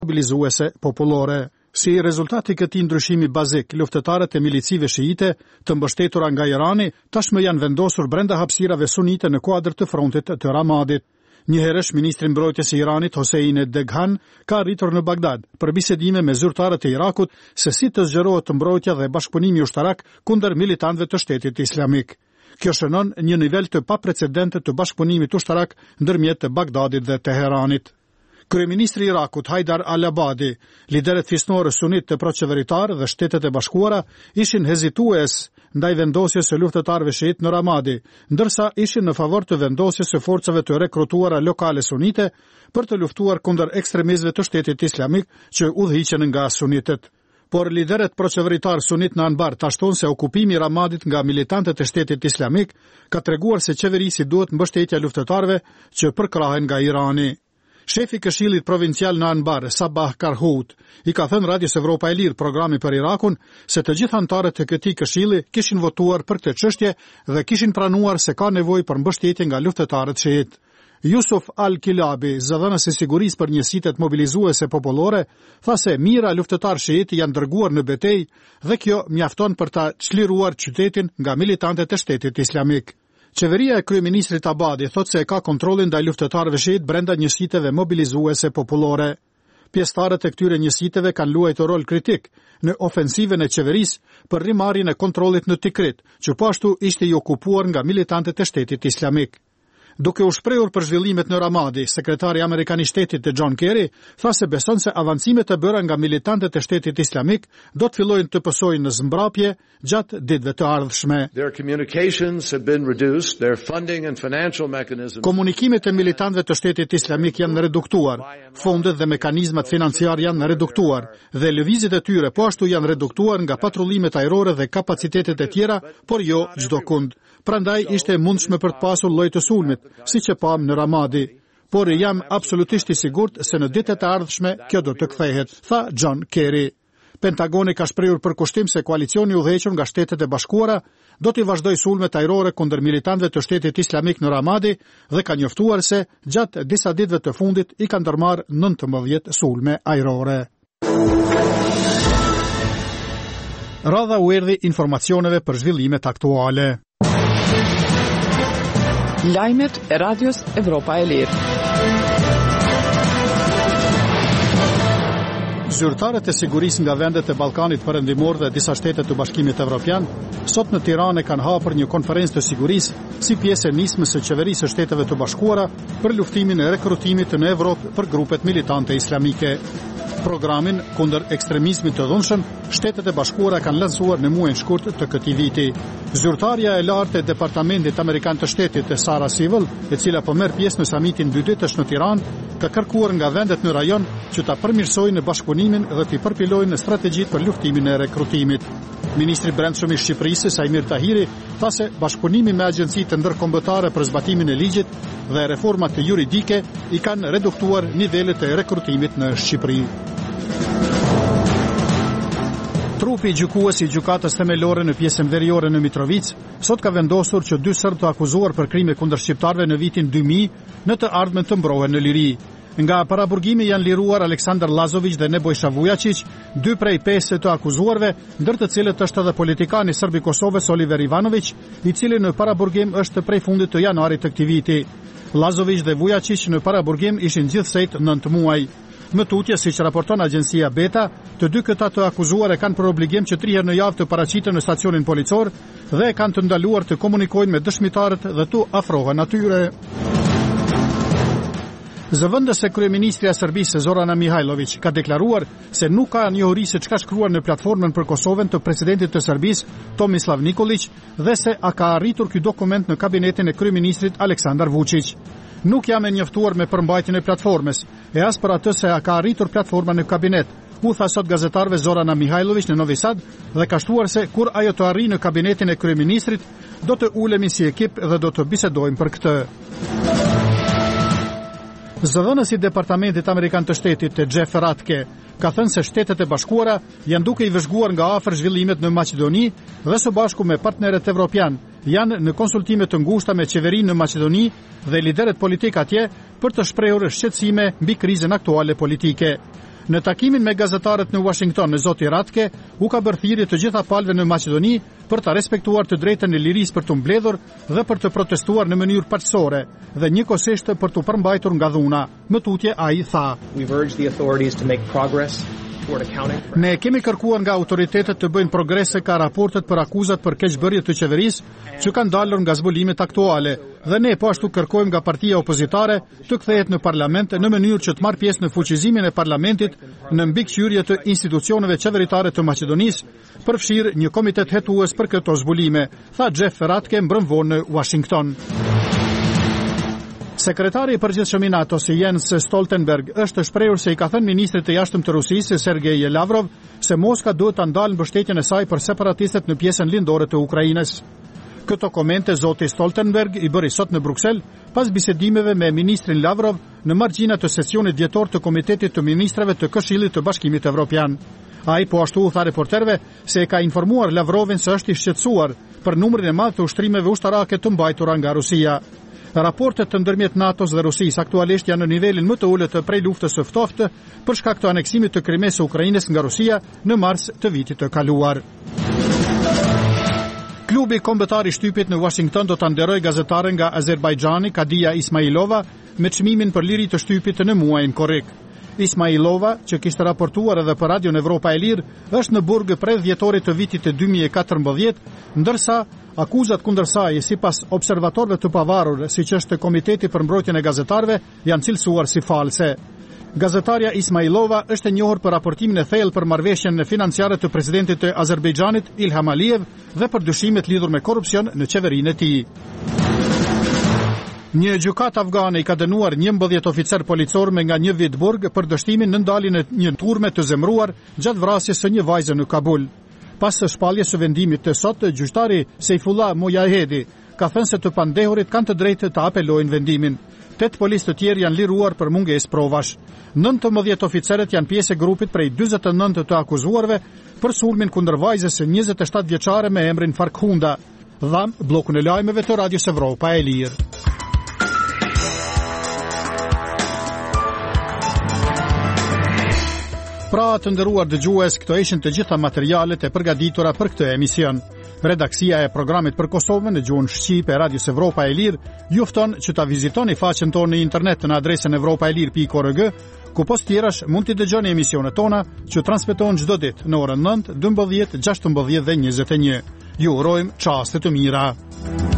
mobilizuese popullore. Si rezultati këtij ndryshimi bazik, luftëtarët e milicive shiite të mbështetura nga Irani tashmë janë vendosur brenda hapësirave sunite në kuadër të frontit të Ramadit. Njëherësh ministri i mbrojtjes i Iranit Hossein Deghan ka arritur në Bagdad për bisedime me zyrtarët e Irakut se si të zgjerohet mbrojtja dhe bashkëpunimi ushtarak kundër militantëve të Shtetit Islamik. Kjo shënon një nivel të paprecedentë të bashkëpunimit ushtarak ndërmjet të Bagdadit dhe Teheranit. Kryeministri i Irakut Haidar al-Abadi, liderët fisnorë sunit të proqeveritar dhe Shtetet e Bashkuara ishin hezitues ndaj vendosjes së luftëtarëve shiit në Ramadi, ndërsa ishin në favor të vendosjes së forcave të rekrutuara lokale sunite për të luftuar kundër ekstremistëve të Shtetit Islamik që udhëhiqen nga sunitët. Por liderët proqeveritar sunit në Anbar tashton se okupimi i Ramadit nga militantët e Shtetit Islamik ka treguar se qeverisi duhet mbështetja luftëtarëve që përkrahen nga Irani. Shefi i Këshillit Provincial në Anbar, Sabah Karhout, i ka thënë Radios Evropa e Lirë programi për Irakun se të gjithë anëtarët e këtij këshilli kishin votuar për këtë çështje dhe kishin pranuar se ka nevojë për mbështetje nga luftëtarët shiit. Yusuf Al-Kilabi, zëdhënës i sigurisë për njësitet mobilizuese popullore, tha se mira luftëtar shiit janë dërguar në betejë dhe kjo mjafton për ta çliruar qytetin nga militantët e Shtetit Islamik. Qeveria e kryeministrit Abadi thot se ka kontrollin ndaj luftëtarëve shiit brenda njësiteve mobilizuese popullore. Pjesëtarët e këtyre njësiteve kanë luajtur rol kritik në ofensivën e qeverisë për rrimarrjen e kontrollit në Tikrit, që po ashtu ishte i okupuar nga militantët e Shtetit Islamik. Duke u shprehur për zhvillimet në Ramadi, sekretari amerikan i Shtetit John Kerry tha se beson se avancimet e bëra nga militantët e Shtetit Islamik do të fillojnë të pësojnë në zmbrapje gjatë ditëve të ardhshme. Komunikimet e militantëve të Shtetit Islamik janë reduktuar, fondet dhe mekanizmat financiar janë reduktuar dhe lëvizjet e tyre po ashtu janë reduktuar nga patrullimet ajrore dhe kapacitetet e tjera, por jo çdo kund. Prandaj ishte mundshme për të pasur lloj të sulmit, siç e pam në Ramadi. Por jam absolutisht i sigurt se në ditët e ardhshme kjo do të kthehet, tha John Kerry. Pentagoni ka shprehur përkushtim se koalicioni i udhëhequr nga Shtetet e Bashkuara do të vazhdojë sulmet ajrore kundër militantëve të Shtetit Islamik në Ramadi dhe ka njoftuar se gjatë disa ditëve të fundit i kanë ndërmarrë 19 sulme ajrore. Radha u erdhi informacioneve për zhvillimet aktuale. Lajmet e Radios Evropa e Lirë. Zyrtarët e sigurisë nga vendet e Ballkanit Perëndimor dhe disa shtete të Bashkimit Evropian sot në Tiranë kanë hapur një konferencë të sigurisë si pjesë e nismës së qeverisë së Shteteve të Bashkuara për luftimin e rekrutimit në Evropë për grupet militante islamike. Programin kundër ekstremizmit të dhunshëm, Shtetet e Bashkuara kanë lansuar në muajin shkurt të këtij viti. Zyrtarja e lartë e Departamentit Amerikan të Shtetit, Sara Civil, e cila po merr pjesë në samitin 2 ditësh në Tiranë, ka kërkuar nga vendet në rajon që ta përmirësojnë bashkëpunimin dhe të përpilojnë strategjitë për luftimin e rekrutimit. Ministri Brendshëm i Shqipërisë, Sajmir Tahiri, tha se bashkëpunimi me agjencitë ndërkombëtare për zbatimin e ligjit dhe reformat juridike i kanë reduktuar nivelet e rekrutimit në Shqipëri. Trupi gjykues i gjykatës themelore në pjesën veriore në Mitrovic sot ka vendosur që 2 serbë të akuzuar për krime kundër shqiptarëve në vitin 2000 në të ardhmen të mbrohen në liri. Nga paraburgimi janë liruar Aleksandar Lazović dhe Nebojša Vujačić, 2 prej 5 të akuzuarve, ndër të cilët është edhe politikani serb i Kosovës Oliver Ivanović, i cili në paraburgim është prej fundit të janarit të këtij viti. Lazović dhe Vujačić në paraburgim ishin gjithsejt 9 muaj. Më tutje, siç raporton agjencia Beta, të 2 këta të akuzuar e kanë për obligim që 3 herë në javë të paraqiten në stacionin policor dhe e kanë të ndaluar të komunikojnë me dëshmitarët dhe të afrohen atyre. Zëvendëse kryeministrja e Serbisë Zorana Mihajlović ka deklaruar se nuk ka njohuri se çka shkruar në platformën për Kosovën të presidentit të Serbisë Tomislav Nikolić dhe se a ka arritur ky dokument në kabinetin e kryeministrit Aleksandar Vučić. Nuk jam e njoftuar me përmbajtjen e platformës, e as për atë se a ka arritur platforma në kabinet, u tha sot gazetarëve Zorana Mihajlović në Novi Sad dhe ka shtuar se kur ajo të arrijë në kabinetin e kryeministrit, do të ulemi si ekip dhe do të bisedojmë për këtë. Zëdhënësi i Departamentit Amerikan të Shtetit, Jeff Ratke, ka thënë se Shtetet e Bashkuara janë duke i vëzhguar nga afër zhvillimet në Maqedoni dhe së bashku me partnerët evropian janë në konsultime të ngushta me qeverinë në Maqedoni dhe liderët politik atje për të shprehur shqetësime mbi krizën aktuale politike. Në takimin me gazetarët në Washington në zoti Ratke, u ka bërë thirrje të gjitha palëve në Maqedoni për ta respektuar të drejtën e lirisë për të mbledhur dhe për të protestuar në mënyrë paqësore dhe njëkohësisht për të përmbajtur nga dhuna. Më tutje ai tha: Ne kemi kërkuar nga autoritetet të bëjnë progrese ka raportet për akuzat për keqbërje të qeverisë që kanë dalur nga zbulumet aktuale dhe ne po ashtu kërkojmë nga partia opozitare të kthehet në parlament në mënyrë që të marrë pjesë në fuqizimin e parlamentit në mbikëqyrje të institucioneve qeveritare të Maqedonisë, përfshirë një komitet hetues për këto zbulime, tha Jeff Ratke mbrëmvon në Washington. Sekretari i përgjithshëm i NATO-s Jens Stoltenberg është shprehur se i ka thënë ministrit të jashtëm të Rusisë Sergej Lavrov se Moska duhet ta ndalë mbështetjen e saj për separatistët në pjesën lindore të Ukrainës. Këto komente zoti Stoltenberg i bëri sot në Bruksel pas bisedimeve me ministrin Lavrov në margjina të sesionit dhjetor të Komitetit të Ministrave të Këshillit të Bashkimit Evropian. Ai po ashtu u tha reporterëve se e ka informuar Lavrovin se është i shqetësuar për numrin e madh të ushtrimeve ushtarake të mbajtura nga Rusia. Raportet të ndërmjet NATO-s dhe Rusisë aktualisht janë në nivelin më të ulët prej luftës së ftohtë për shkak të aneksimit të Krimes së Ukrainës nga Rusia në mars të vitit të kaluar. Klubi kombëtar i shtypit në Washington do ta nderojë gazetaren nga Azerbajxhani Kadia Ismailova me çmimin për liri të shtypit në muajin korrik. Ismailova, që kishte raportuar edhe për Radion Evropa e Lirë, është në burg prej dhjetorit të vitit të 2014, ndërsa akuzat kundër saj, sipas observatorëve të pavarur, siç është Komiteti për mbrojtjen e gazetarëve, janë cilësuar si false. Gazetarja Ismailova është e njohur për raportimin e thellë për marrëveshjen financiare të presidentit të Azerbajxhanit Ilham Aliyev dhe për dyshimet lidhur me korrupsion në qeverinë e tij. Një gjykat afgane i ka dënuar 11 oficer policor me nga 1 vit burg për dështimin në ndaljen e një turme të zemruar gjatë vrasjes së një vajze në Kabul. Pas së shpalljes së vendimit të sot, gjyqtari Seyfullah Mojahedi ka thënë se të pandehurit kanë të drejtë të apelojnë vendimin. 8 policë të tjerë janë liruar për mungesë provash. 19 oficerët janë pjesë e grupit prej 49 të akuzuarve për sulmin kundër vajzës së 27 vjeçare me emrin Farkhunda. Dham bllokun e lajmeve të Radios Evropa e Lirë. Pra të nderuar dëgjues, këto ishin të gjitha materialet e përgatitura për këtë emision. Redaksia e programit për Kosovën në gjuhën shqipe e Radios Evropa e Lirë ju fton që ta vizitoni faqen tonë në internet në adresën evropaelir.org, ku post tjerash mund t'i dëgjoni emisionet tona që transmetohen çdo ditë në orën 9, 12, 16 dhe 21. Ju urojmë çaste të mira.